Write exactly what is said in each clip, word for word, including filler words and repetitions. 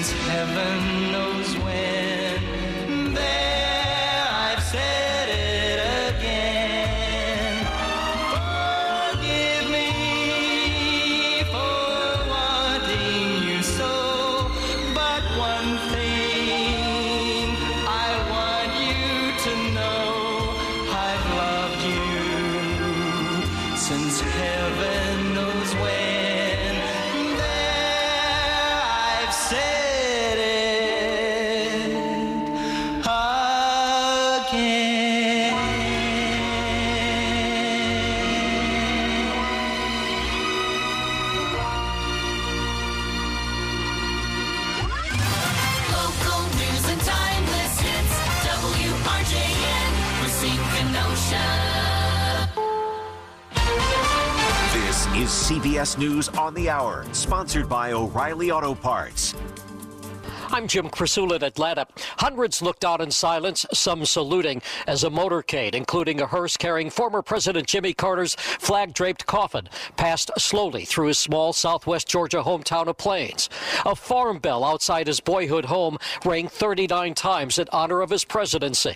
since heaven knows when. There, I've said it again. Forgive me for wanting you so, but one thing I want you to know, I've loved you since heaven knows when. This is C B S News on the Hour, sponsored by O'Reilly Auto Parts. I'm Jim Crisula in Atlanta. Hundreds looked on in silence, some saluting, as a motorcade, including a hearse carrying former President Jimmy Carter's flag-draped coffin, passed slowly through his small southwest Georgia hometown of Plains. A farm bell outside his boyhood home rang thirty-nine times in honor of his presidency.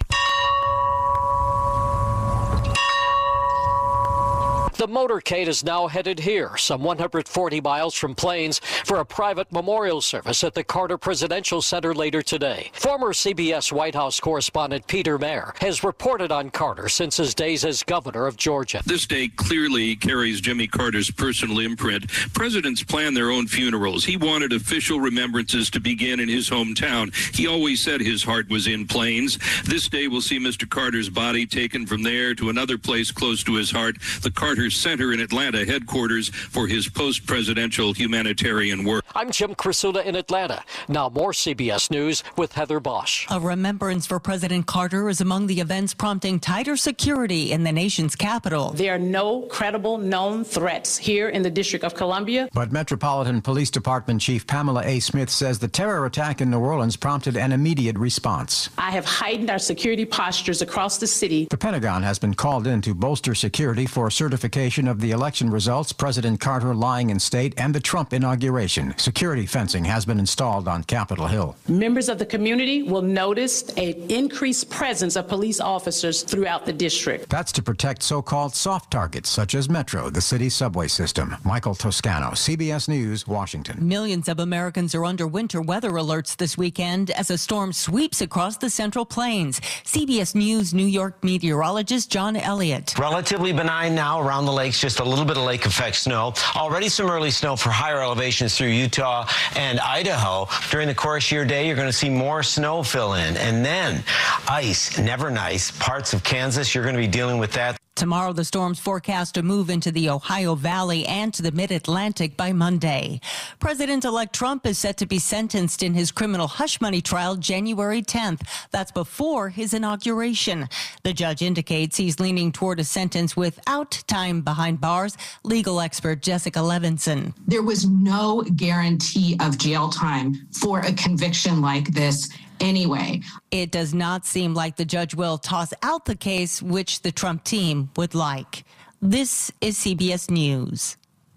The motorcade is now headed here, some one hundred forty miles from Plains, for a private memorial service at the Carter Presidential Center later today. Former C B S White House correspondent Peter Mayer has reported on Carter since his days as governor of Georgia. This day clearly carries Jimmy Carter's personal imprint. Presidents plan their own funerals. He wanted official remembrances to begin in his hometown. He always said his heart was in Plains. This day will see Mister Carter's body taken from there to another place close to his heart, the Carter Center in Atlanta, headquarters for his post-presidential humanitarian work. I'm Jim Crisula in Atlanta. Now more C B S News with Heather Bosch. A remembrance for President Carter is among the events prompting tighter security in the nation's capital. There are no credible known threats here in the District of Columbia. But Metropolitan Police Department Chief Pamela A. Smith says the terror attack in New Orleans prompted an immediate response. I have heightened our security postures across the city. The Pentagon has been called in to bolster security for certification of the election results, President Carter lying in state, and the Trump inauguration. Security fencing has been installed on Capitol Hill. Members of the community will notice an increased presence of police officers throughout the district. That's to protect so-called soft targets, such as Metro, the city's subway system. Michael Toscano, C B S News, Washington. Millions of Americans are under winter weather alerts this weekend as a storm sweeps across the Central Plains. C B S News New York meteorologist John Elliott. Relatively benign now around the lakes, just a little bit of lake effect snow. Already some early snow for higher elevations through Utah and Idaho. During the course of your day, you're going to see more snow fill in. And then ice, never nice. Parts of Kansas, you're going to be dealing with that. Tomorrow, the storm's forecast to move into the Ohio Valley and to the mid-Atlantic by Monday. President-elect Trump is set to be sentenced in his criminal hush money trial January tenth. That's before his inauguration. The judge indicates he's leaning toward a sentence without time behind bars. Legal expert Jessica Levinson. There was no guarantee of jail time for a conviction like this anyway. It does not seem like the judge will toss out the case, which the Trump team would like. This is C B S News.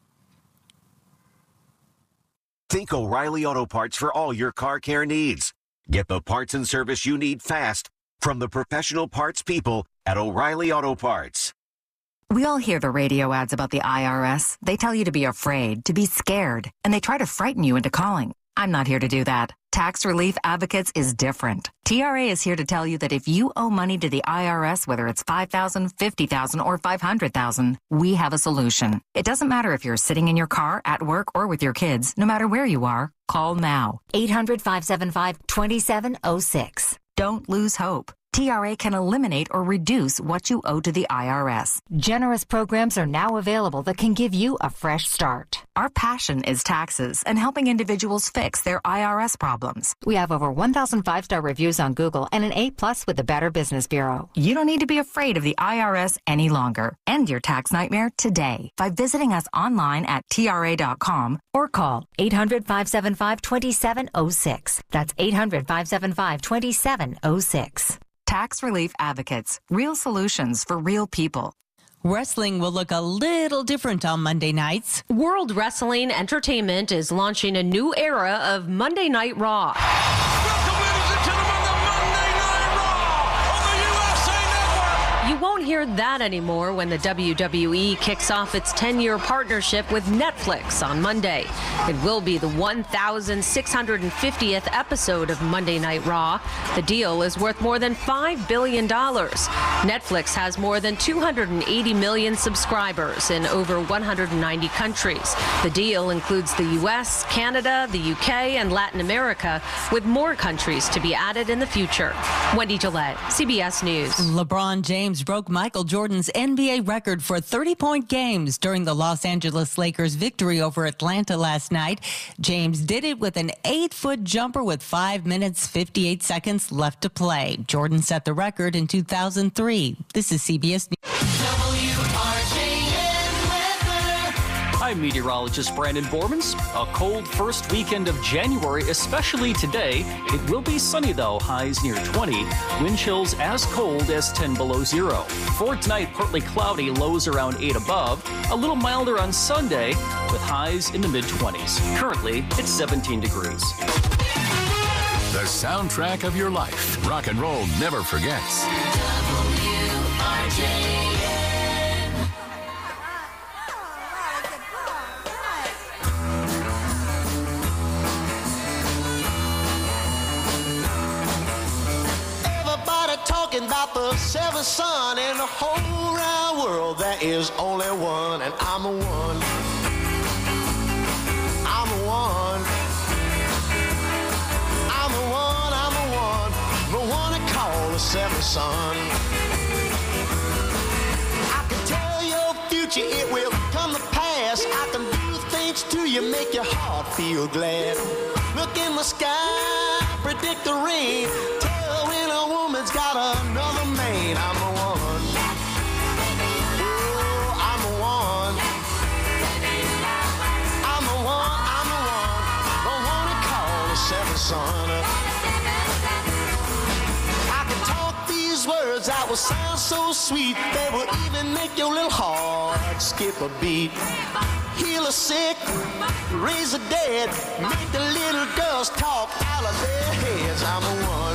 Think O'Reilly Auto Parts for all your car care needs. Get the parts and service you need fast from the professional parts people at O'Reilly Auto Parts. We all hear the radio ads about the I R S. They tell you to be afraid, to be scared, and they try to frighten you into calling. I'm not here to do that. Tax Relief Advocates is different. T R A is here to tell you that if you owe money to the I R S, whether it's five thousand dollars, fifty thousand dollars, or five hundred thousand dollars, we have a solution. It doesn't matter if you're sitting in your car, at work, or with your kids. No matter where you are, call now. eight hundred, five seven five, two seven zero six. Don't lose hope. T R A can eliminate or reduce what you owe to the I R S. Generous programs are now available that can give you a fresh start. Our passion is taxes and helping individuals fix their I R S problems. We have over one thousand five-star reviews on Google and an A plus with the Better Business Bureau. You don't need to be afraid of the I R S any longer. End your tax nightmare today by visiting us online at T R A dot com or call eight hundred, five seven five, two seven zero six. That's eight hundred, five seven five, two seven zero six. Tax Relief Advocates. Real solutions for real people. Wrestling will look a little different on Monday nights. World Wrestling Entertainment is launching a new era of Monday Night Raw. Welcome, ladies and gentlemen, to Monday Night Raw on the U S A Network. You won't hear that anymore when the W W E kicks off its ten-year partnership with Netflix on Monday. It will be the one thousand six hundred fiftieth episode of Monday Night Raw. The deal is worth more than five billion dollars. Netflix has more than two hundred eighty million subscribers in over one hundred ninety countries. The deal includes the U S, Canada, the U K, and Latin America, with more countries to be added in the future. Wendy Gillette, C B S News. LeBron James broke Michael Jordan's N B A record for thirty-point games during the Los Angeles Lakers' victory over Atlanta last night. James did it with an eight-foot jumper with five minutes, fifty-eight seconds left to play. Jordan set the record in two thousand three. This is C B S News. I'm meteorologist Brandon Bormans. A cold first weekend of January, especially today. It will be sunny though, highs near twenty. Wind chills as cold as ten below zero. For tonight, partly cloudy, lows around eight above. A little milder on Sunday with highs in the mid twenties. Currently, it's seventeen degrees. The soundtrack of your life. Rock and roll never forgets. W R J N. Everybody talking about the seventh son in the whole round world. There is only one, and I'm the one. I'm the one. I'm the one, I'm the one, the one they call the seventh son. I can tell your future, it will come to pass. I can do things to you, make your heart feel glad. Look in the sky, predict the rain. Tell when a woman's got another man. I'm the one. Oh, I'm the one. I'm the one, I'm the one, the one they call the seventh son. I can talk these words that will sound so sweet. They will even make your little heart skip a beat. Heal the sick, raise the dead, make the little girls talk out of their heads. I'm the one.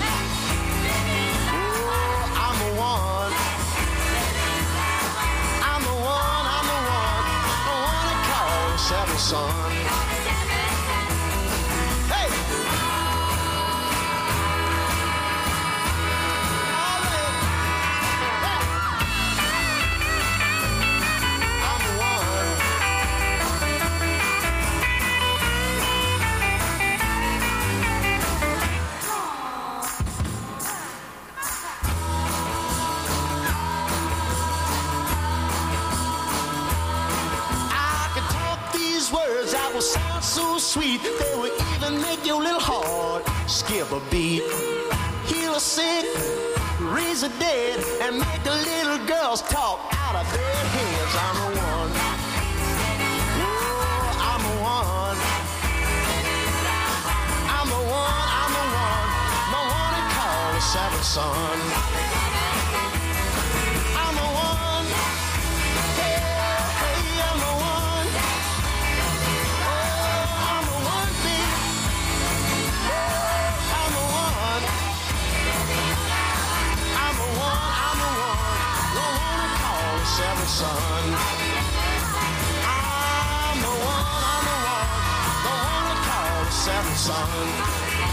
Oh, I'm the one. I'm the one, I'm the one, the one they call the seventh son. Hey! I'm the one. I can talk these words that will sound so sweet. They will even make your little heart skip a beat. Heal the sick, raise the dead, and make the little girls talk out of their heads. I'm the one. Oh, I'm the one. I'm the one, I'm the one, the one they call the seventh son. I'm the one. Hey, hey, I'm the one. Oh, I'm the one, baby. Oh, I'm the one. I'm the one, I'm the one, the one they call the seventh son. I'm the one, I'm the one, the one they call the seventh son.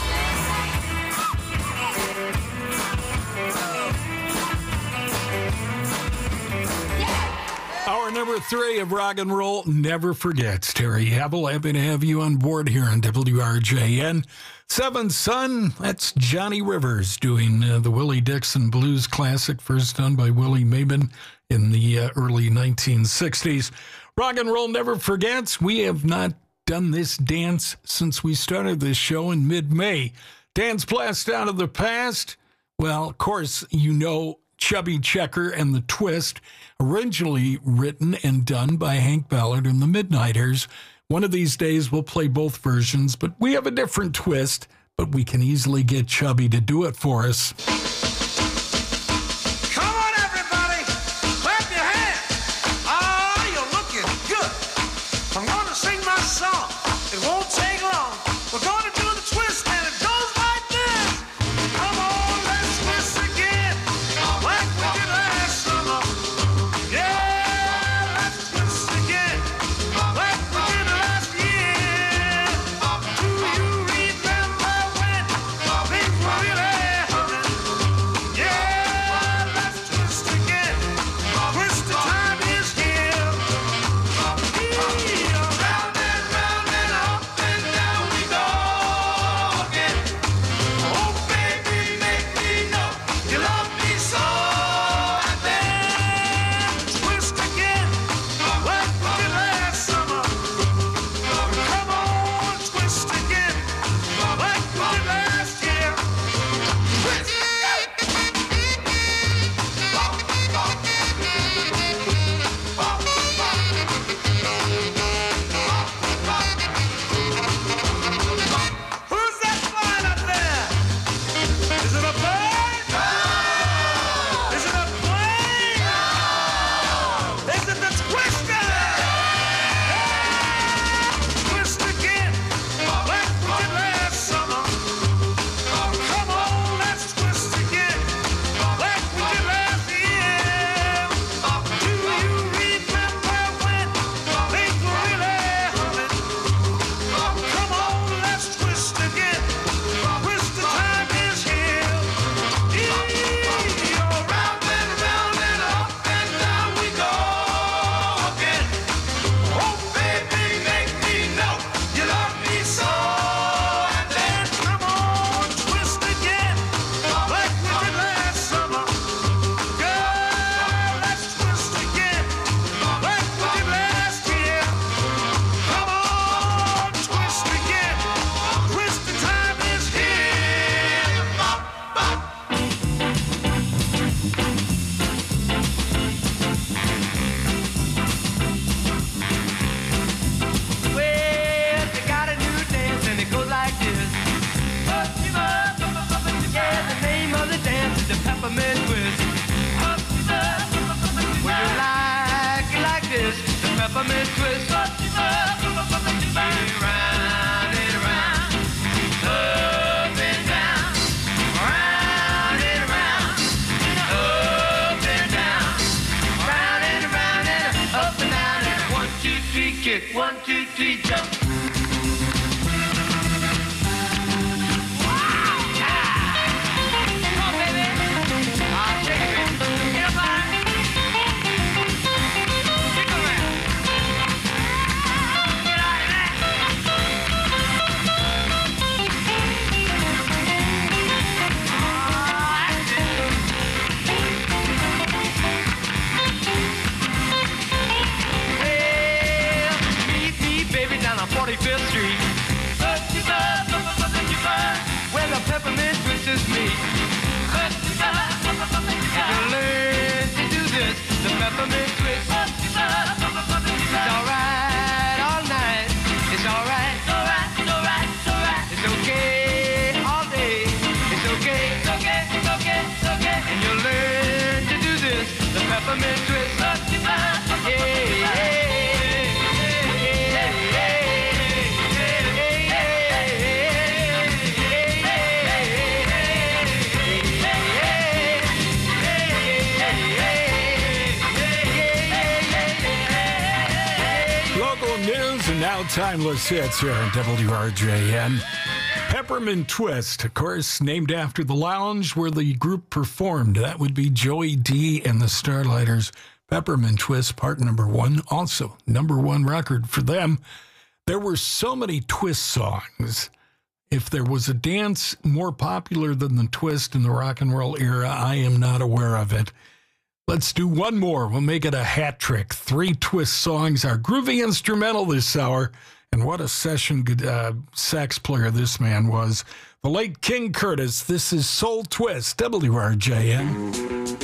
Hour number three of Rock and Roll never forgets. Terry Havel, happy to have you on board here on W R J N. Seventh Son, that's Johnny Rivers doing uh, the Willie Dixon Blues Classic, first done by Willie Maben in the uh, early nineteen sixties. Rock and Roll never forgets. We have not done this dance since we started this show in mid-May. Dance Blast Out of the Past. Well, of course, you know Chubby Checker and the Twist, originally written and done by Hank Ballard and the Midnighters. One of these days we'll play both versions, but we have a different twist, but we can easily get Chubby to do it for us. Come on, everybody, clap your hands. feet jump. forty-fifth Street, where the peppermint twist is me. You learn to do this, the peppermint twist. It's alright all night. It's alright. It's alright. It's alright. It's alright. It's okay all day. It's okay. It's okay. It's okay. It's okay. And you learn to do this, the peppermint twist. Yeah, yeah. Now timeless hits here on W R J N. Peppermint Twist, of course, named after the lounge where the group performed. That would be Joey D and the Starlighters. Peppermint Twist, part number one, also number one record for them. There were so many Twist songs. If there was a dance more popular than the Twist in the rock and roll era, I am not aware of it. Let's do one more. We'll make it a hat trick. Three Twist songs, our groovy instrumental this hour. And what a session uh, sax player this man was. The late King Curtis. This is Soul Twist, W R J N.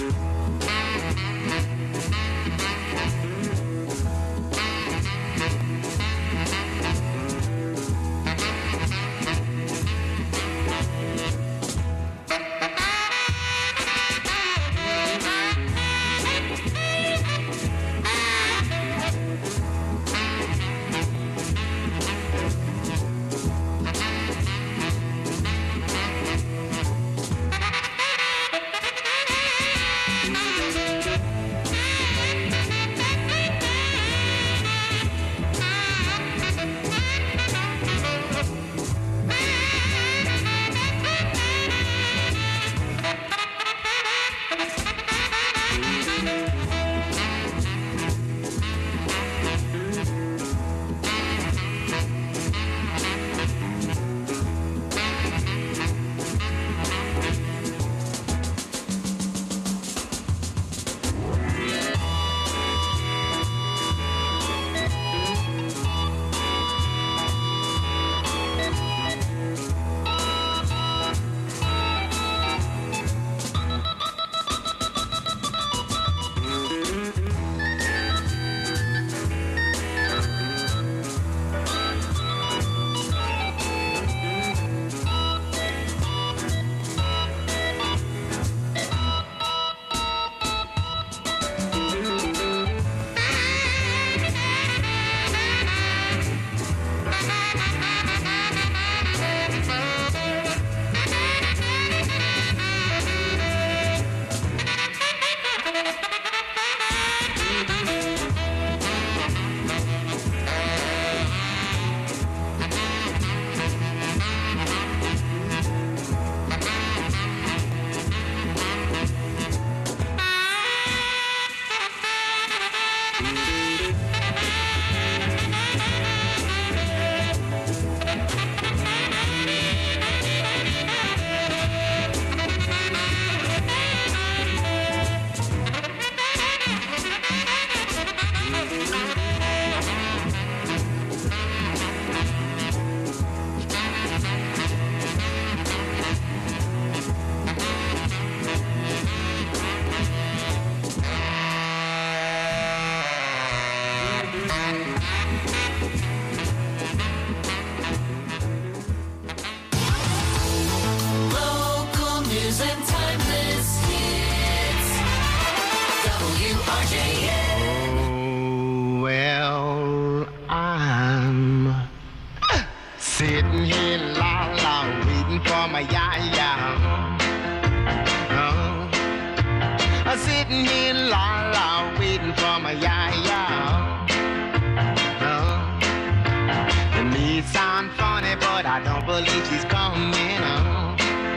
may sound funny, but I don't believe she's coming on.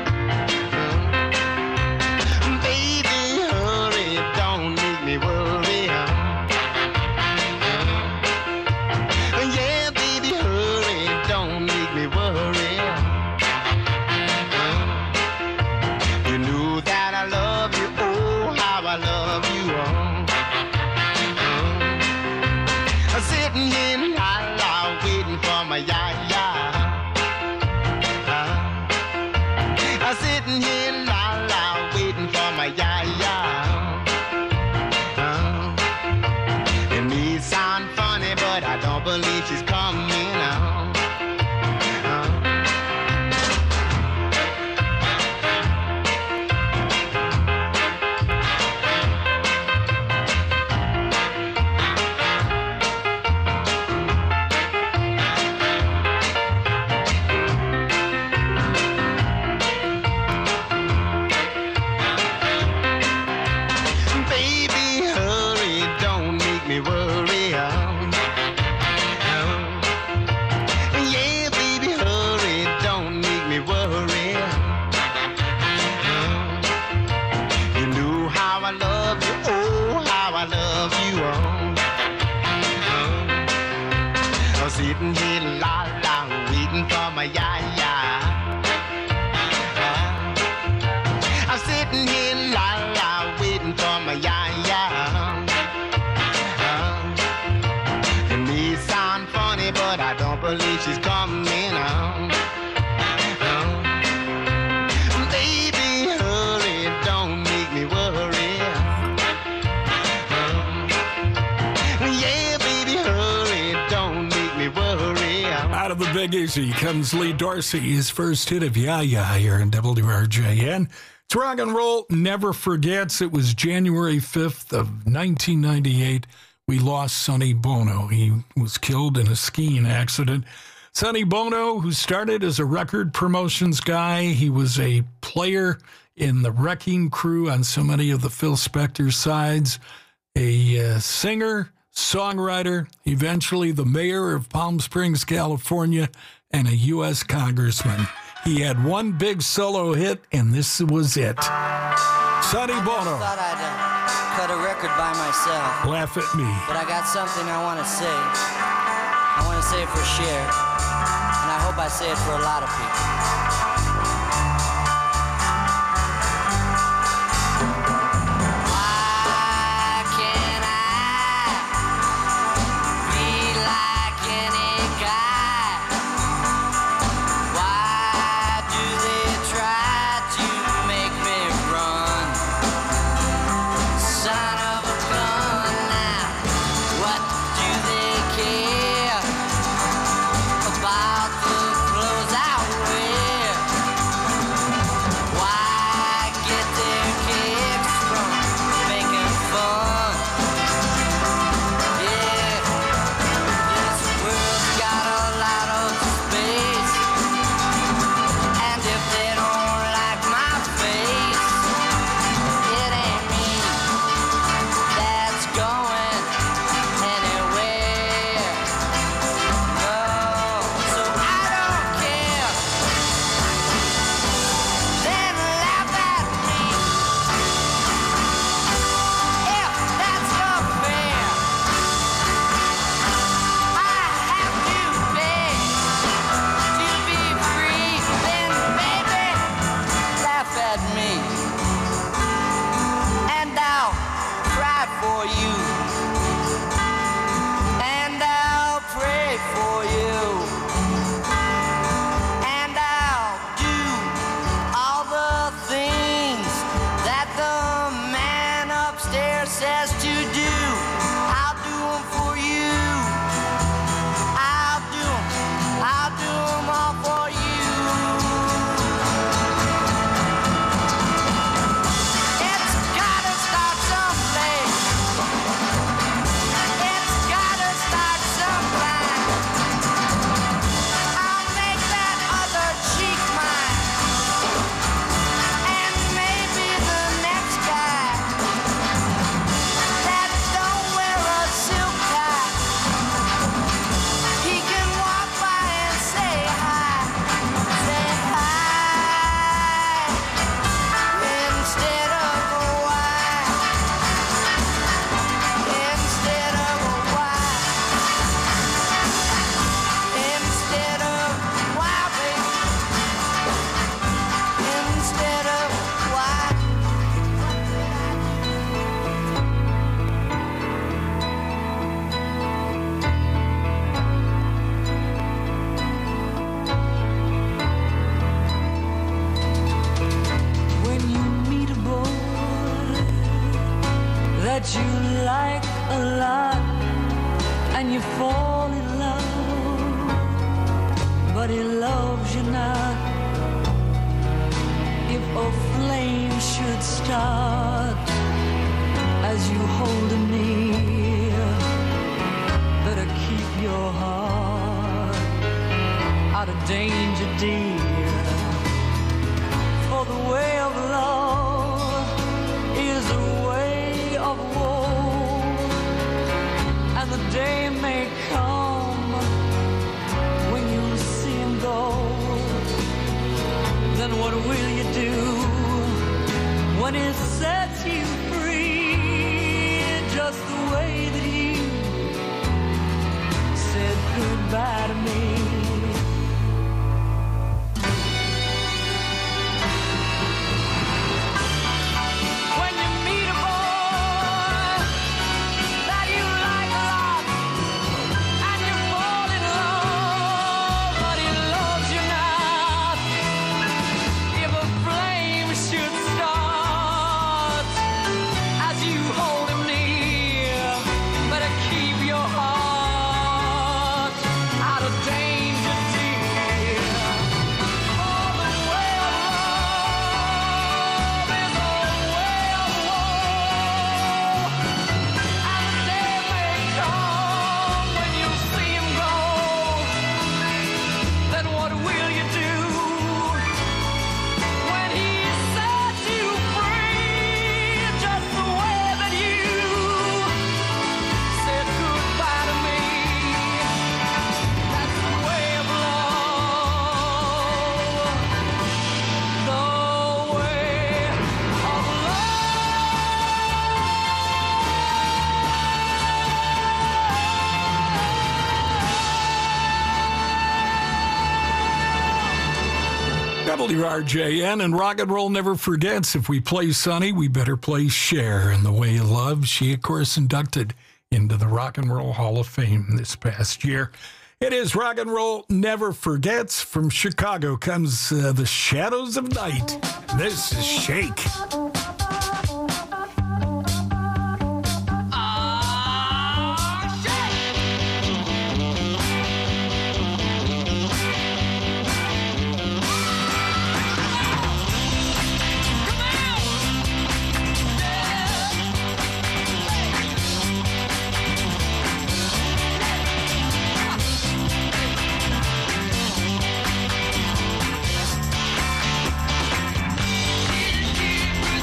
Baby, hurry, don't make me worry. Yeah, baby, hurry, don't make me worry. You knew that I love you, oh, how I love you, oh. Sitting here in la la, waiting for my ya-ya. I'm sitting here in la la, waiting for my ya-ya. It may sound funny, but I don't believe she's coming out. Baby, hurry, don't make me worry. Yeah, baby, hurry, don't make me worry. You knew how I love you, oh, how I love you, oh. I'm sitting here, la la, waiting for my ya-ya. I'm sitting here, la la, waiting for my ya-ya. It may sound funny, but I don't believe she's coming on. Baby, hurry, don't make me worry. Yeah, baby, hurry, don't make me worry. Out of the Big Easy comes Lee Dorsey, his first hit of Ya Ya here in W R J N. It's Rock and Roll Never Forgets. It was January fifth of nineteen ninety-eight. We lost Sonny Bono. He was killed in a skiing accident. Sonny Bono, who started as a record promotions guy, he was a player in the Wrecking Crew on so many of the Phil Spector sides, a uh, singer, songwriter, eventually the mayor of Palm Springs, California, and a U S congressman. He had one big solo hit, and this was it. Sonny Bono. I thought I'd uh, cut a record by myself. Laugh at me. But I got something I want to say. I want to say it for Cher, and I hope I say it for a lot of people. About the clothes I wear. knows you're not. If a flame should start as you hold him near, better keep your heart out of danger, dear. For the way of love is a way of woe, and the day may come when you see him go. Then what will you do when it sets you free, just the way that he said goodbye to me? W R J N and Rock and Roll never forgets. If we play Sonny, we better play Cher and The Way of Love. She, of course, inducted into the Rock and Roll Hall of Fame this past year. It is Rock and Roll never forgets. From Chicago comes uh, The Shadows of Night. This is Shake. Keep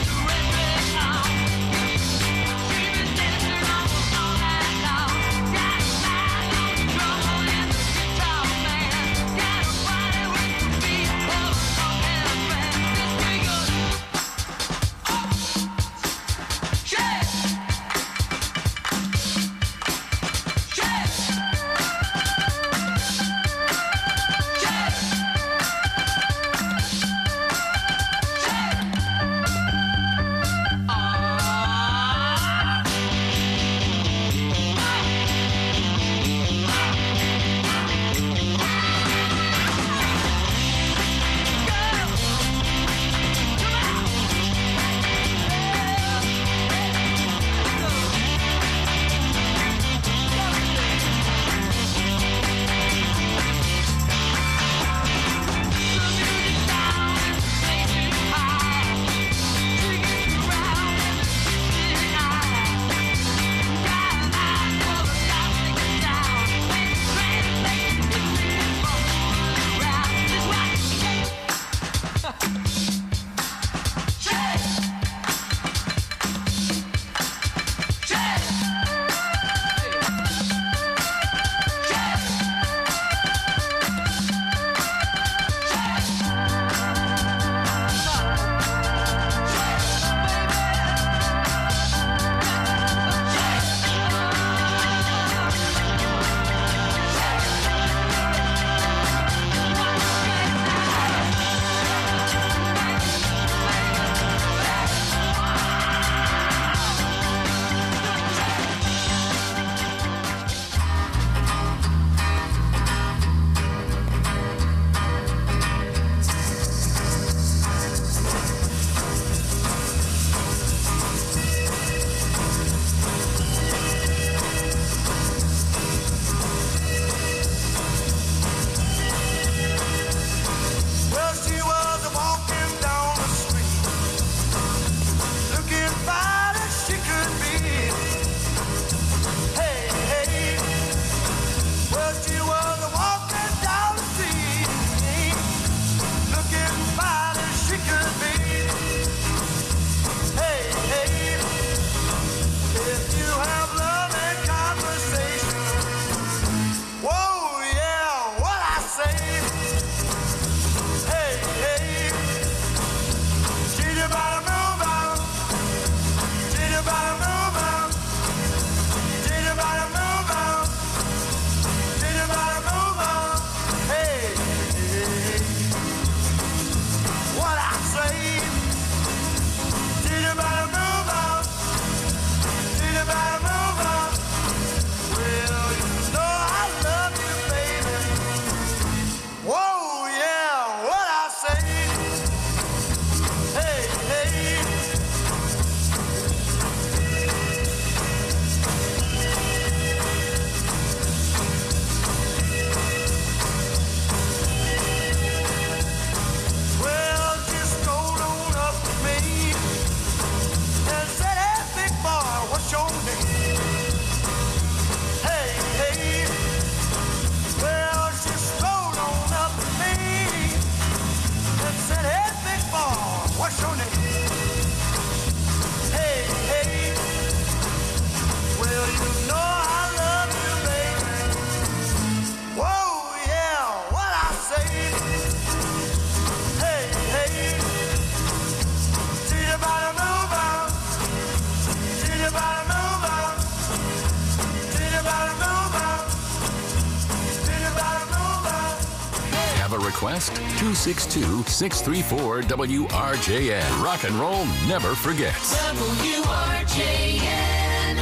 Have a request? two six two, six three four, W R J N. Rock and roll never forgets. W R J N.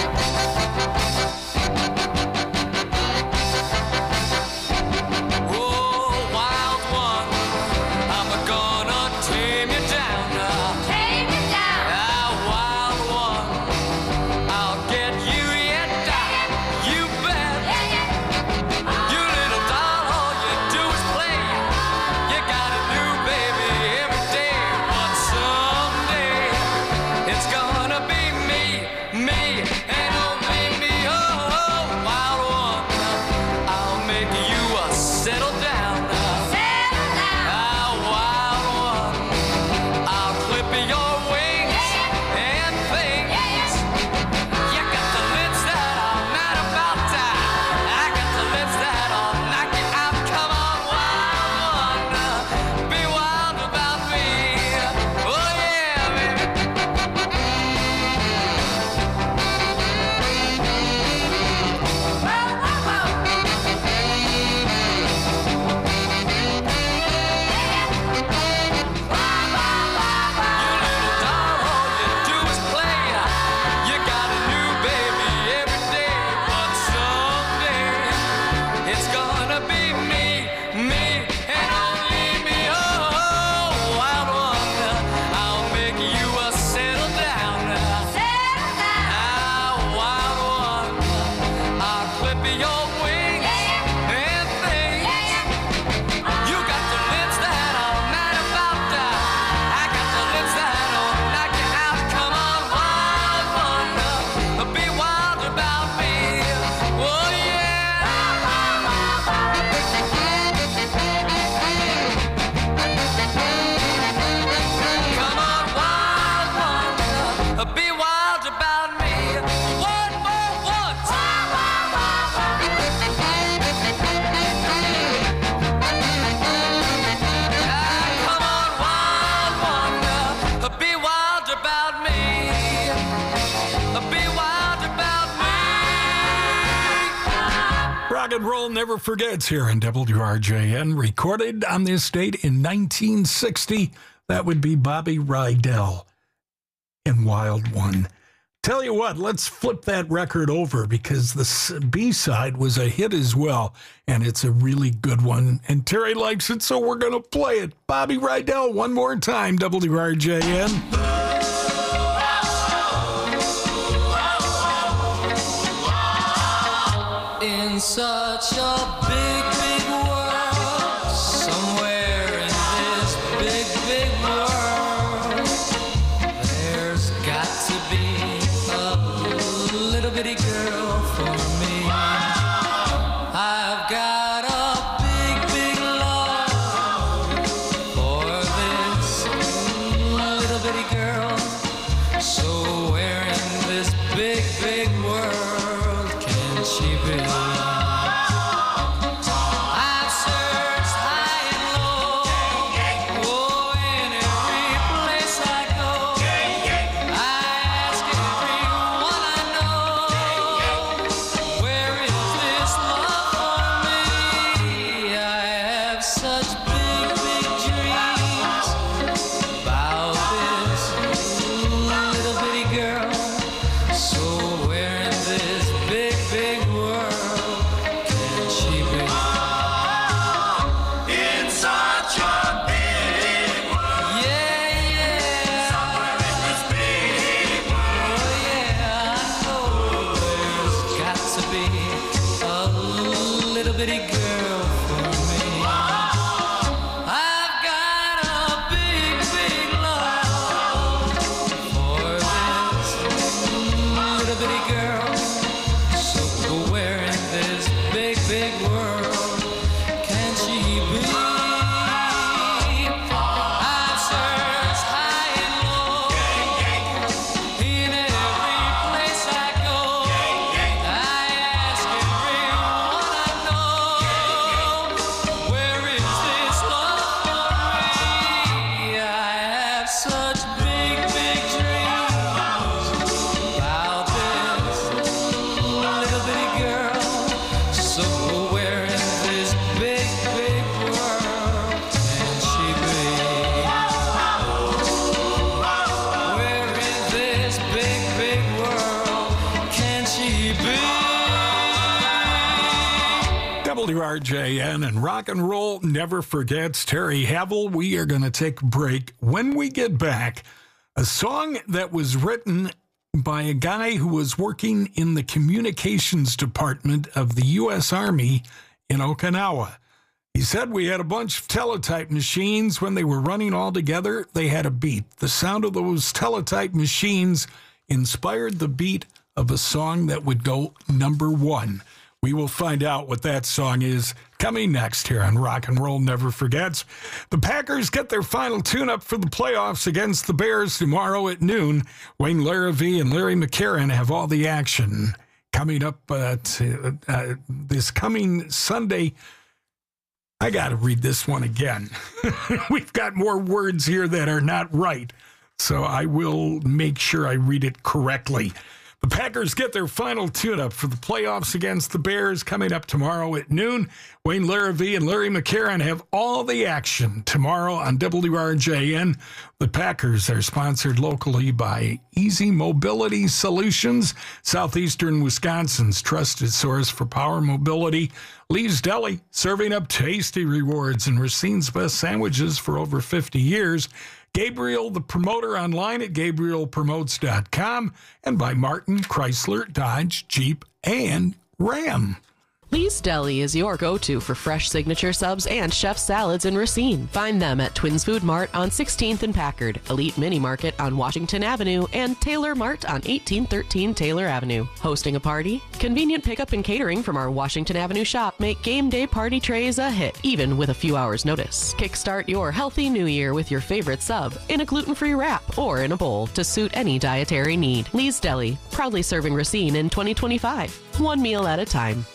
Oh, wild one, I'm gonna tame you down now. Tame you down. Ah, wild one, I'll get you yet. You bet. You little doll, all you do is play. You got a new baby every day, but someday it's gonna be me, me, and only me. Oh, oh, wild one, I'll make you a settle down. Settle down. Ah, wild one, I'll clip your wings and things. You got the lips that are mad about that. I got the lips that are knock you out. Come on, wild one, be wild about me. Oh yeah, baby. Do is play. You got a new baby every day, but someday it's gonna be me, me, and only me. Oh, wild one, I'll make you a settle down. Ah, wild one, I'll clip your wings and things. You got the lips that are mad about that. I got the lips that'll knock you out. Come on, wild one, be wild about me. Oh yeah. Come on, wild one, be wild about me. One more once. Come on, wild one, be wild about me. Be wild about me. Rock and roll never forgets here in W R J N. Recorded on this date in nineteen sixty. That would be Bobby Rydell in Wild One. Tell you what, let's flip that record over because the s- B-side was a hit as well, and it's a really good one. And Terry likes it, so we're going to play it. Bobby Rydell, one more time, W R J N. In such a big, big world, somewhere in this big, big world, there's got to be a little bitty girl for me. I've got a big, big love for this little bitty girl. So where in this big, big world can she be? R J N, and rock and roll never forgets. Terry Havel. We are going to take a break. When we get back, a song that was written by a guy who was working in the communications department of the U S Army in Okinawa. He said we had a bunch of teletype machines. When they were running all together, they had a beat. The sound of those teletype machines inspired the beat of a song that would go number one. We will find out what that song is coming next here on Rock and Roll Never Forgets. The Packers get their final tune-up for the playoffs against the Bears tomorrow at noon. Wayne Larrivee and Larry McCarron have all the action coming up uh, to, uh, this coming Sunday. I got to read this one again. We've got more words here that are not right, so I will make sure I read it correctly. The Packers get their final tune-up for the playoffs against the Bears coming up tomorrow at noon. Wayne Larrivee and Larry McCarron have all the action tomorrow on W R J N. The Packers are sponsored locally by Easy Mobility Solutions, Southeastern Wisconsin's trusted source for power mobility. Lee's Deli, serving up tasty rewards and Racine's best sandwiches for over fifty years. Gabriel, the promoter, online at gabriel promotes dot com, and by Martin Chrysler, Dodge, Jeep, and Ram. Lee's Deli is your go-to for fresh signature subs and chef salads in Racine. Find them at Twins Food Mart on sixteenth and Packard, Elite Mini Market on Washington Avenue, and Taylor Mart on eighteen thirteen Taylor Avenue. Hosting a party? Convenient pickup and catering from our Washington Avenue shop make game day party trays a hit, even with a few hours' notice. Kickstart your healthy new year with your favorite sub in a gluten-free wrap or in a bowl to suit any dietary need. Lee's Deli, proudly serving Racine in twenty twenty-five. One meal at a time.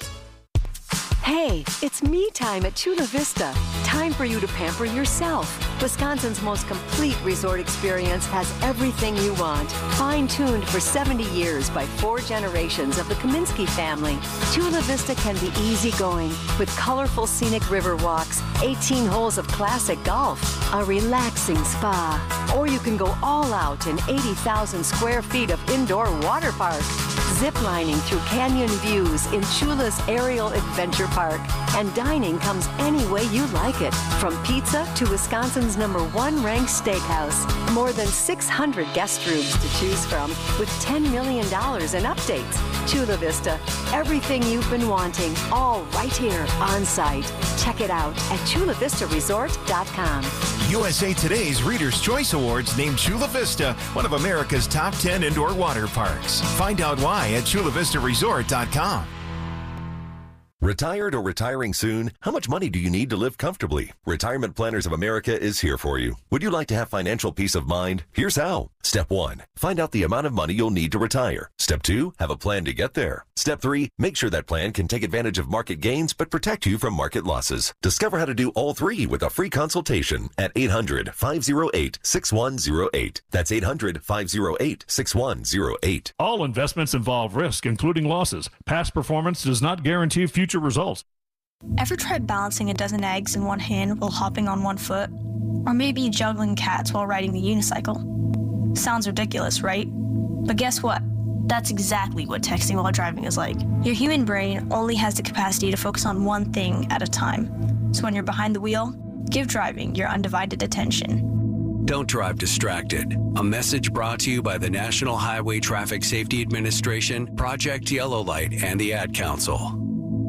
Hey, it's me time at Chula Vista. Time for you to pamper yourself. Wisconsin's most complete resort experience has everything you want. Fine-tuned for seventy years by four generations of the Kaminsky family. Chula Vista can be easygoing with colorful scenic river walks, eighteen holes of classic golf, a relaxing spa. Or you can go all out in eighty thousand square feet of indoor water park. Ziplining through canyon views in Chula's Aerial Adventure Park. And dining comes any way you like it. From pizza to Wisconsin's number one ranked steakhouse. More than six hundred guest rooms to choose from with ten million dollars in updates. Chula Vista, everything you've been wanting, all right here on site. Check it out at chula vista resort dot com. U S A Today's Reader's Choice Awards named Chula Vista one of America's top ten indoor water parks. Find out why at chula vista resort dot com. Retired or retiring soon? How much money do you need to live comfortably? Retirement Planners of America is here for you. Would you like to have financial peace of mind? Here's how. Step one, find out the amount of money you'll need to retire. Step two, have a plan to get there. Step three, make sure that plan can take advantage of market gains but protect you from market losses. Discover how to do all three with a free consultation at eight hundred, five oh eight, six one oh eight. That's eight hundred, five oh eight, six one oh eight. All investments involve risk, including losses. Past performance does not guarantee future results. Ever tried balancing a dozen eggs in one hand while hopping on one foot? Or maybe juggling cats while riding the unicycle? Sounds ridiculous, right? But guess what? That's exactly what texting while driving is like. Your human brain only has the capacity to focus on one thing at a time. So when you're behind the wheel, give driving your undivided attention. Don't drive distracted. A message brought to you by the National Highway Traffic Safety Administration, Project Yellow Light, and the Ad Council.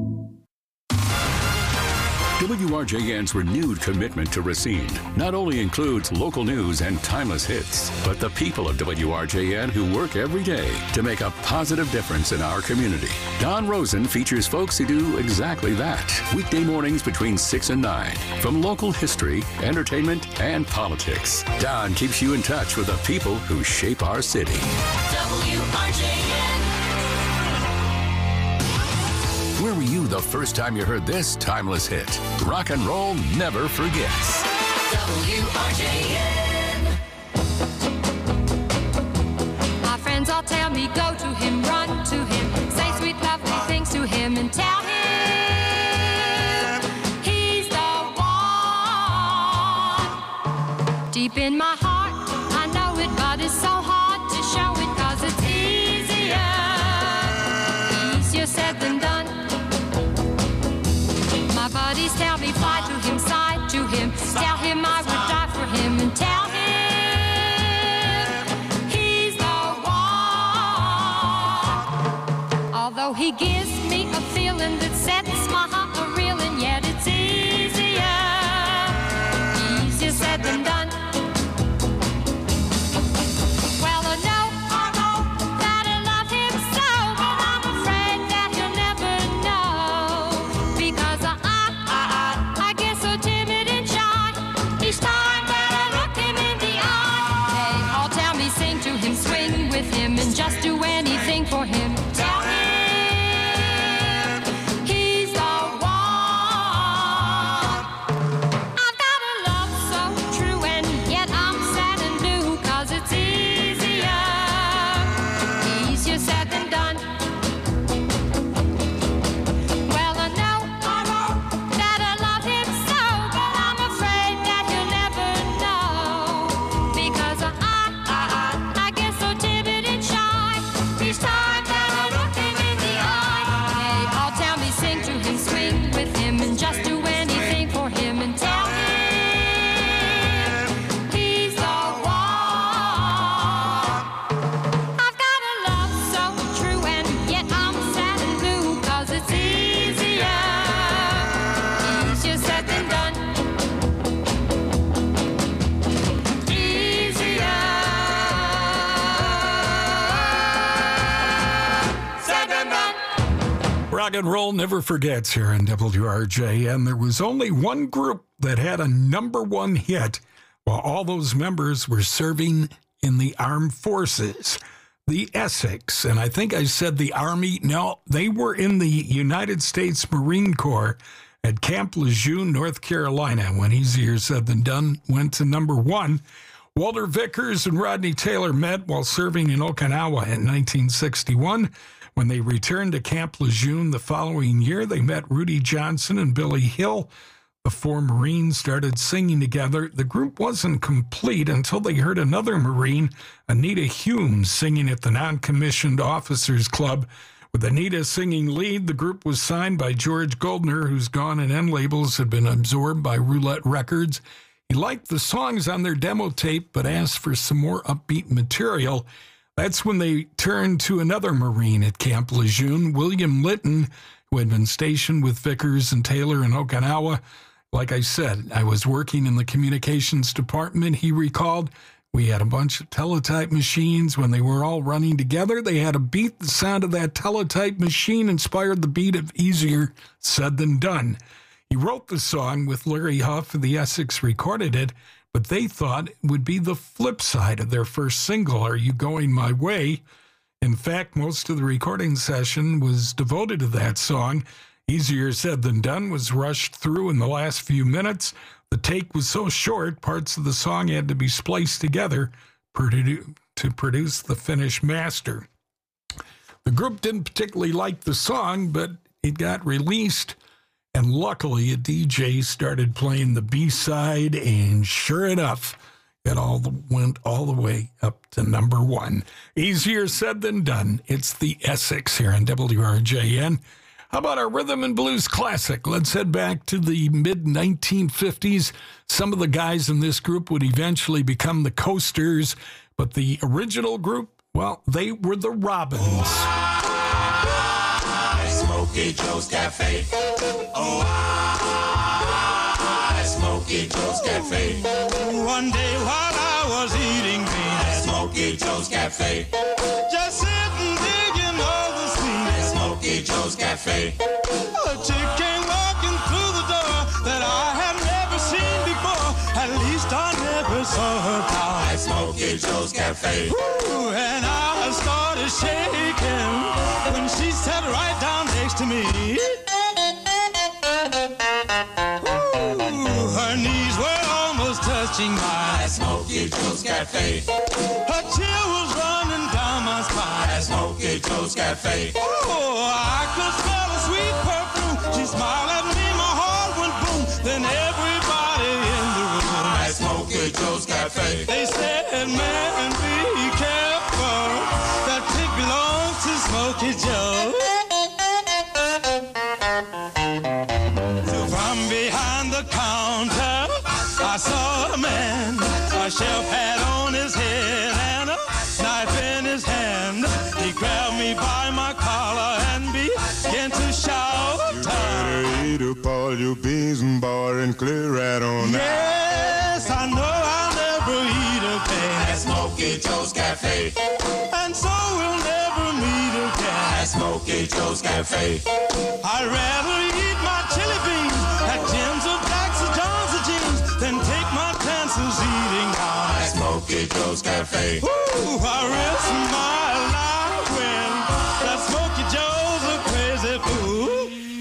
W R J N's renewed commitment to Racine not only includes local news and timeless hits, but the people of W R J N who work every day to make a positive difference in our community. Don Rosen features folks who do exactly that. Weekday mornings between six and nine. From local history, entertainment, and politics, Don keeps you in touch with the people who shape our city. W R J N. Where were you the first time you heard this timeless hit? Rock and roll never forgets. W R J N. My friends all tell me go to him, run to him, say sweet lovely things to him and tell him he's the one. Deep in my heart, I know it, but it's so hard to show it 'cause it's easier, easier said than done. My He gives me a feeling that sets my heart a reeling, yet it's easier, easier said than done. Well, I know, I know that I love him so, but I'm afraid that he'll never know, because I, I, I, I get so timid and shy each time that I look him in the eye. Hey, all tell me, sing to him, swing with him, and just do anything for him. Tell him he's the one. I've got a love so true, and yet I'm sad and blue, 'cause it's easier, easier said than done. Well, I know, I know that I love him so, but I'm afraid that he'll never know, because I, I, I, I get so timid and shy each time that I look him in the eye. Hey, all tell me, sing to him, swing with him, and just do anything for him, and tell him he's the one. I've got a love so true, and yet I'm sad and blue, 'cause it's easier, easier said than done. Easier said than done. Rock and roll never forgets here in W R J N. There was only one group that had a number one hit while all those members were serving in the armed forces, the Essex. And I think I said the Army. No, they were in the United States Marine Corps at Camp Lejeune, North Carolina, when Easier Said Than Done went to number one. Walter Vickers and Rodney Taylor met while serving in Okinawa in nineteen sixty-one. When they returned to Camp Lejeune the following year, they met Rudy Johnson and Billy Hill. The four Marines started singing together. The group wasn't complete until they heard another Marine, Anita Hume, singing at the Non-Commissioned Officers Club. With Anita singing lead, the group was signed by George Goldner, whose Gone and End labels had been absorbed by Roulette Records. He liked the songs on their demo tape, but asked for some more upbeat material. That's when they turned to another Marine at Camp Lejeune, William Litton, who had been stationed with Vickers and Taylor in Okinawa. Like I said, I was working in the communications department, he recalled. We had a bunch of teletype machines. When they were all running together, they had a beat. The sound of that teletype machine inspired the beat of Easier Said Than Done. He wrote the song with Larry Huff, and the Essex recorded it, but they thought it would be the flip side of their first single, Are You Going My Way? In fact, most of the recording session was devoted to that song. Easier Said Than Done was rushed through in the last few minutes. The take was so short, parts of the song had to be spliced together to produce the finished master. The group didn't particularly like the song, but it got released, and luckily a D J started playing the B-side, and sure enough, it all went all the way up to number one. Easier Said Than Done. It's the Essex here on W R J N. How about our rhythm and blues classic? Let's head back to the mid nineteen fifties. Some of the guys in this group would eventually become the Coasters, but the original group, well, they were the Robins. Oh, Smokey Joe's Cafe. Oh, Smokey Joe's Cafe. One day while I was eating beans at Smokey Joe's Cafe, just sitting digging all the scenes, Smokey Joe's Cafe, a chick came walking through the door that I had never seen before. At least I never saw her down at Smokey Joe's Cafe. Ooh, and I started shaking when she sat right down next to me. Ooh, her knees were almost touching mine at Smokey Joe's Cafe. Her chill was running down my spine at Smokey Joe's Cafe. Oh, I could smell a sweet perfume. She smiled at me, my heart went boom. Then everybody in the room at Smokey Joe's Cafe, they said, man, be careful. That chick belongs to Smokey Joe. So from behind the counter, I saw a man. A shelf hat on his head and a knife in his hand. He grabbed me by my collar and began all your beans and bar and clear right on out. Yes, I know I'll never eat again at Smokey Joe's Cafe. And so we'll never meet again at Smokey Joe's Cafe. I'd rather eat my chili beans at Jim's or Jack's or John's or Jim's than take my chances eating out at Smokey Joe's Cafe. Ooh, I risk my life when that Smokey Joe's a crazy fool.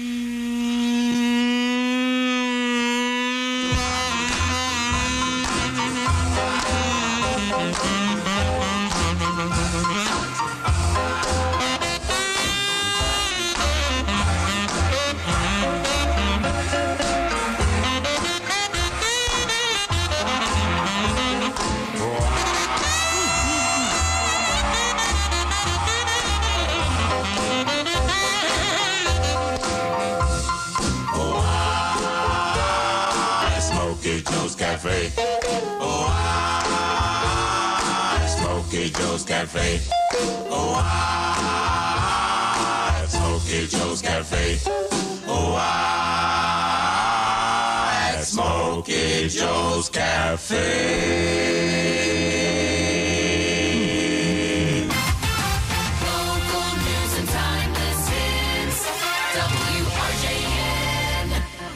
Cafe. Oh, I, Smokey Joe's Cafe. Oh, I, Smokey Joe's Cafe. Oh, I, Smokey Joe's Cafe. Local news and timeless hits. W R J N.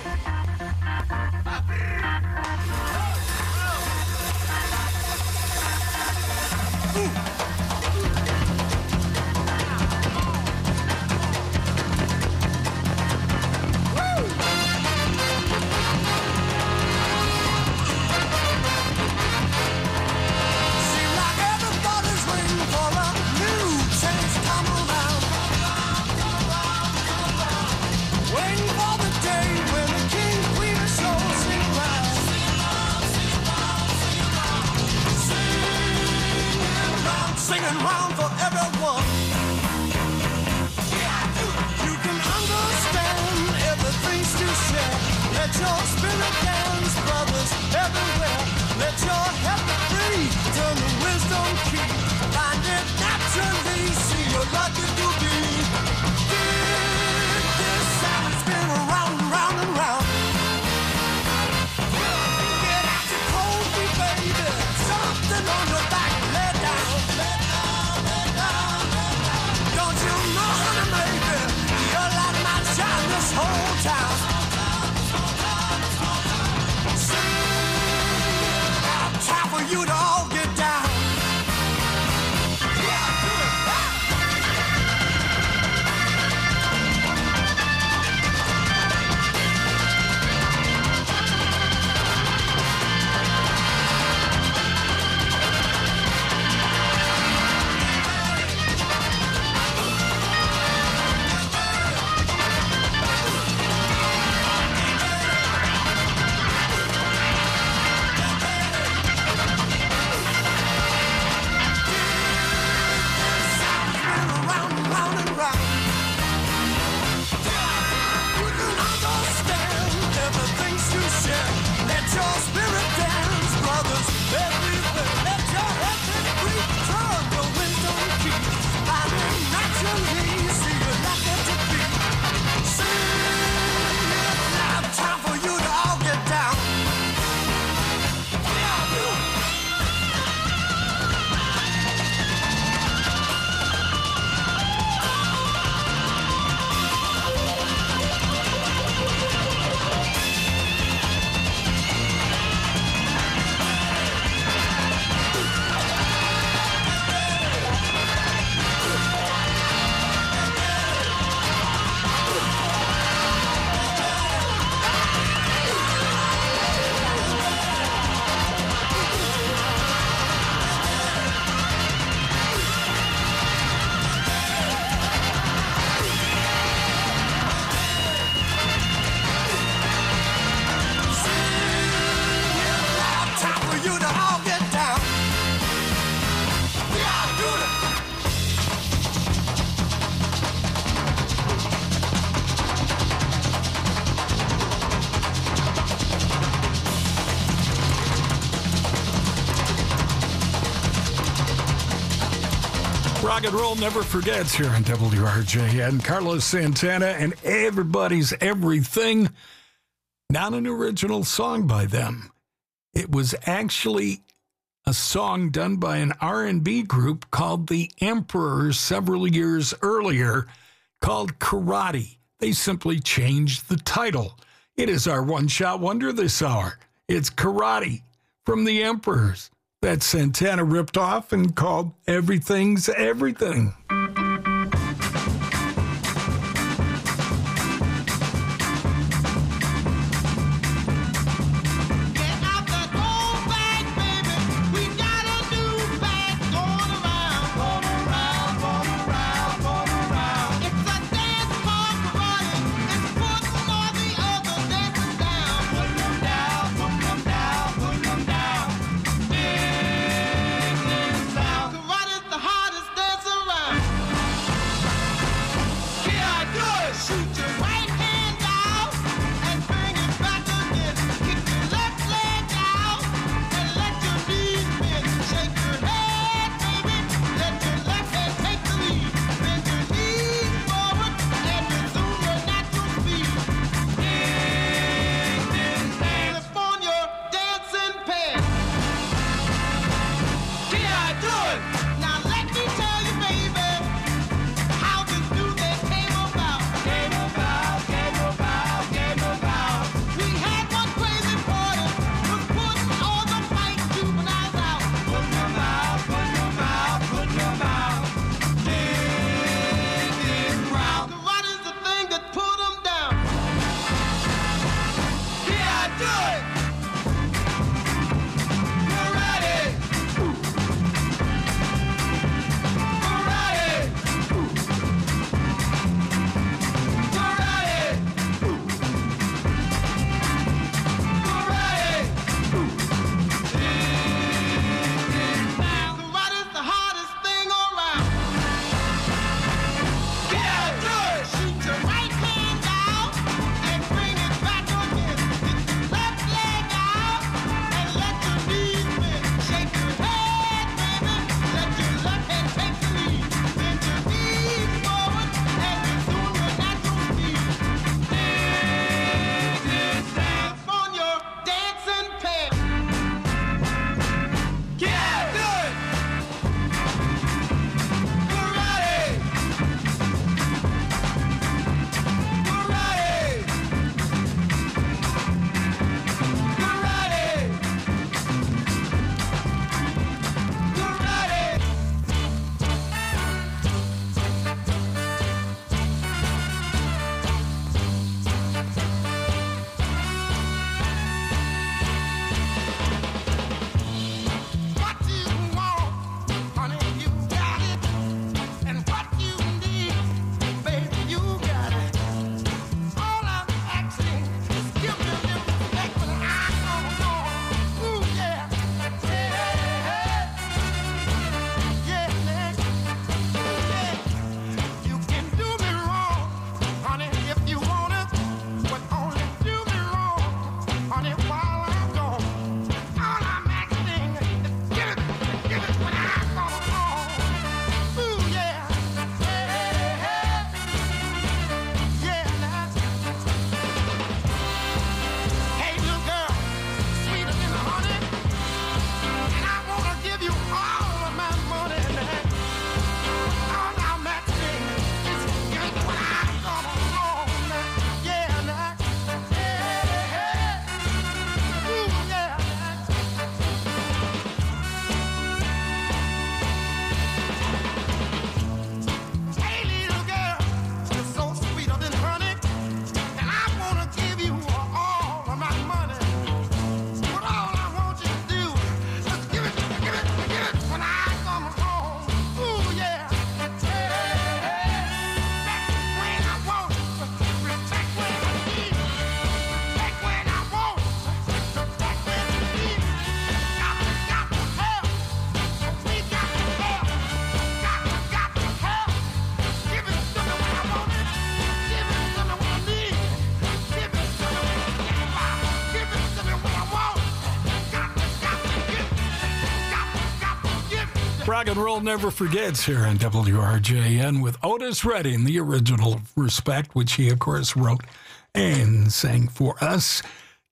Singing round for everyone. You can understand everything's to share. Let your spirit dance, brothers, everywhere. Let your head be free, turn the wisdom key. Find it naturally, see you're lucky to be. Dig this sound, spin around and round and round. Get out your cold feet, baby. Something on your back, lay down. Whole town. Time for you to all get down. Yeah, do it. Rock and roll never forgets here on W R J N. Carlos Santana and everybody's everything. not an original song by them. It was actually a song done by an R and B group called The Emperors several years earlier, called Karate. They simply changed the title. It is our one-shot wonder this hour. It's Karate from The Emperors that Santana ripped off and called Everything's Everything. Rock and Roll Never Forgets here on W R J N with Otis Redding, the original of Respect, which he, of course, wrote and sang for us.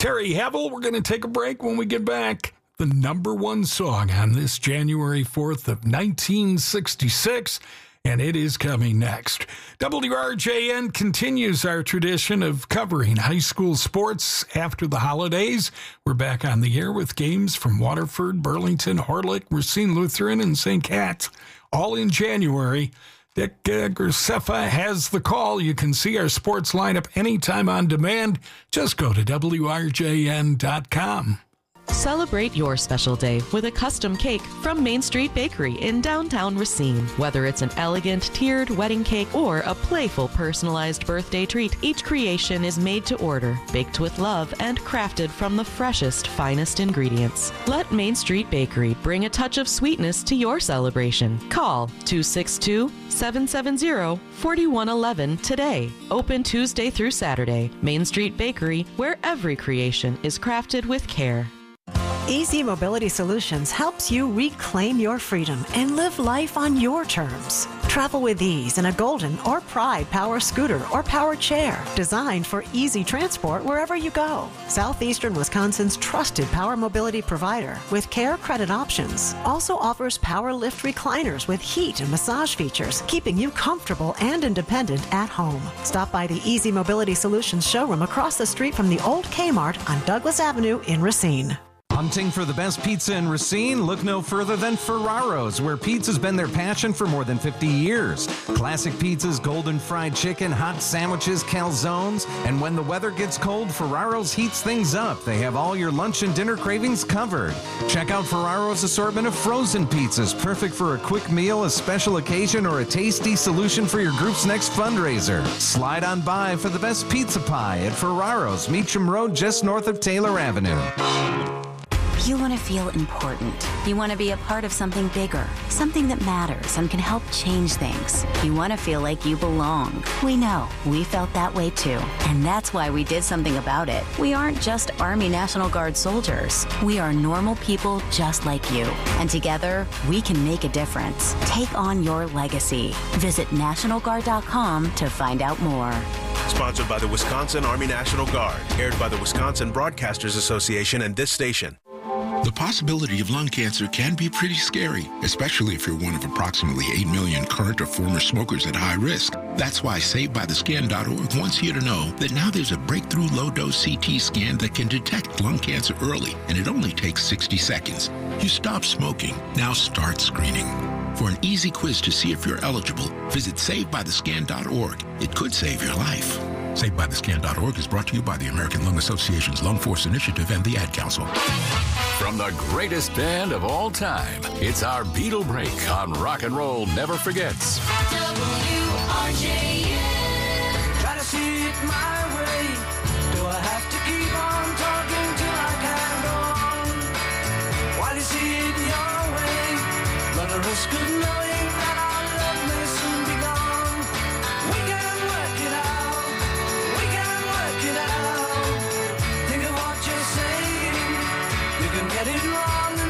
Terry Havel. We're going to take a break. When we get back, the number one song on this January fourth of nineteen sixty-six, and it is coming next. W R J N continues our tradition of covering high school sports after the holidays. We're back on the air with games from Waterford, Burlington, Horlick, Racine Lutheran, and Saint Cat's, all in January. Dick uh, Graceffa has the call. You can see our sports lineup anytime on demand. Just go to W R J N dot com. Celebrate your special day with a custom cake from Main Street Bakery in downtown Racine. Whether it's an elegant tiered wedding cake or a playful personalized birthday treat, each creation is made to order, baked with love, and crafted from the freshest, finest ingredients. Let Main Street Bakery bring a touch of sweetness to your celebration. Call two six two, seven seven zero, four one one one today. Open Tuesday through Saturday. Main Street Bakery, where every creation is crafted with care. Easy Mobility Solutions helps you reclaim your freedom and live life on your terms. Travel with ease in a Golden or Pride power scooter or power chair designed for easy transport wherever you go. Southeastern Wisconsin's trusted power mobility provider with care credit options also offers power lift recliners with heat and massage features, keeping you comfortable and independent at home. Stop by the Easy Mobility Solutions showroom across the street from the old Kmart on Douglas Avenue in Racine. Hunting for the best pizza in Racine? Look no further than Ferraro's, where pizza's been their passion for more than fifty years. Classic pizzas, golden fried chicken, hot sandwiches, calzones, and when the weather gets cold, Ferraro's heats things up. They have all your lunch and dinner cravings covered. Check out Ferraro's assortment of frozen pizzas, perfect for a quick meal, a special occasion, or a tasty solution for your group's next fundraiser. Slide on by for the best pizza pie at Ferraro's, Meacham Road, just north of Taylor Avenue. You want to feel important. You want to be a part of something bigger, something that matters and can help change things. You want to feel like you belong. We know. We felt that way too. And that's why we did something about it. We aren't just Army National Guard soldiers. We are normal people just like you. And together, we can make a difference. Take on your legacy. Visit National Guard dot com to find out more. Sponsored by the Wisconsin Army National Guard. Aired by the Wisconsin Broadcasters Association and this station. The possibility of lung cancer can be pretty scary, especially if you're one of approximately eight million current or former smokers at high risk. That's why Saved By The Scan dot org wants you to know that now there's a breakthrough low-dose C T scan that can detect lung cancer early, and it only takes sixty seconds. You stop smoking, now start screening. For an easy quiz to see if you're eligible, visit Saved By The Scan dot org. It could save your life. Saved By The Scan dot org is brought to you by the American Lung Association's Lung Force Initiative and the Ad Council. From the greatest band of all time, it's our Beatle Break on Rock and Roll Never Forgets. W R J N. Try to see it my way. Do I have to keep on talking till I can go on? While you see it your way, run the risk of knowing that our love may soon be gone. We can work it out. We can work it out. Think of what you're saying. You can get it wrong